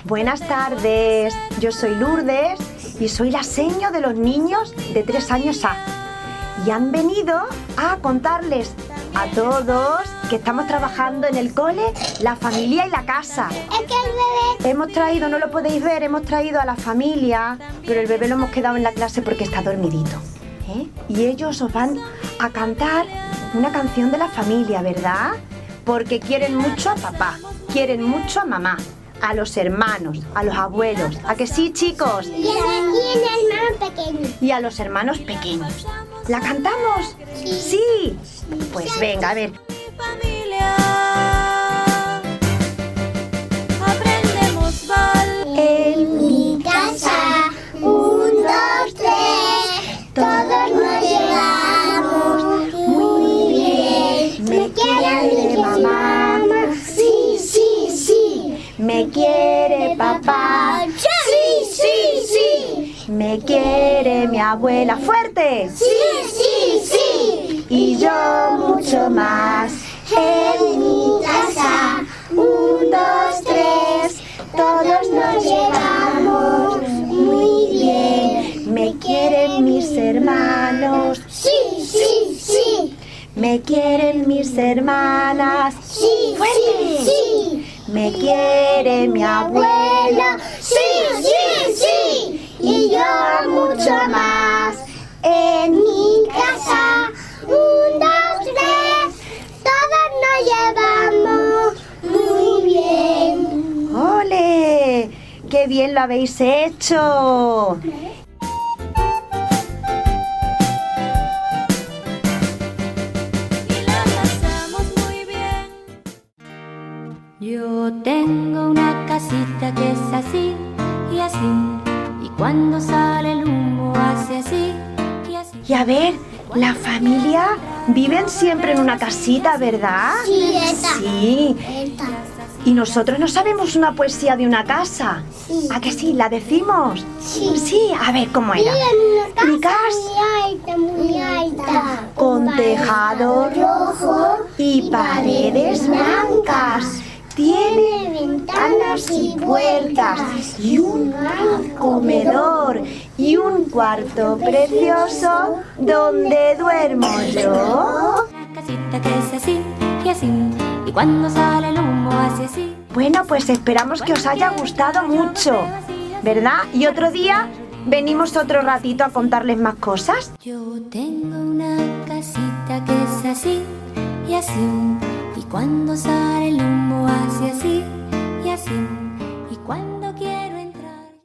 Buenas tardes, yo soy Lourdes y soy la seño de los niños de 3 años A. Y han venido a contarles a todos que estamos trabajando en el cole, la familia y la casa. Es que el bebé... Hemos traído, no lo podéis ver, hemos traído a la familia, pero el bebé lo hemos quedado en la clase porque está dormidito. Y ellos os van a cantar una canción de la familia, ¿verdad? Porque quieren mucho a papá, quieren mucho a mamá, a los hermanos, a los abuelos. ¿A que sí, chicos? Y el hermano pequeño. Y a los hermanos pequeños. ¿La cantamos? Sí. Pues venga, a ver. Aprendemos En Mi casa, 1, 2, 3, todos nos llevamos muy bien. Me quiere mamá, Sí, sí, sí. me quiere papá, Sí, sí, sí. me quiere mi abuela. ¡Fuerte! Sí, sí, sí. Y yo mucho más. En mi casa, 1, 2, 3, todos nos llevamos muy bien. Me quieren mis hermanos, Sí, sí, sí. me quieren mis hermanas, Sí, sí, sí. me quiere mi abuela. Sí, sí, sí. Y yo mucho más. En mi casa, 1, 2, 3, todos nos llevamos muy bien. ¡Ole! ¡Qué bien lo habéis hecho! y la pasamos muy bien. Yo tengo una casita que es así y así, y cuando sale el humo hace así y así. Y a ver, la familia viven siempre en una casita, ¿verdad? Sí, esta. Sí. Esta. Y nosotros no sabemos una poesía de una casa. Sí. ¿A que sí? ¿La decimos? Sí. Sí, a ver, ¿cómo era? Miren, Mi una casa casa muy alta, con tejado rojo y paredes blancas. Tiene ventanas y puertas y un gran comedor y un cuarto precioso donde duermo yo. Una casita que es así y así, y cuando sale el humo hace así. Bueno, pues esperamos que os haya gustado mucho, ¿verdad? Y otro día venimos otro ratito a contarles más cosas. Yo tengo una casita que es así y así, y cuando sale el humo hace así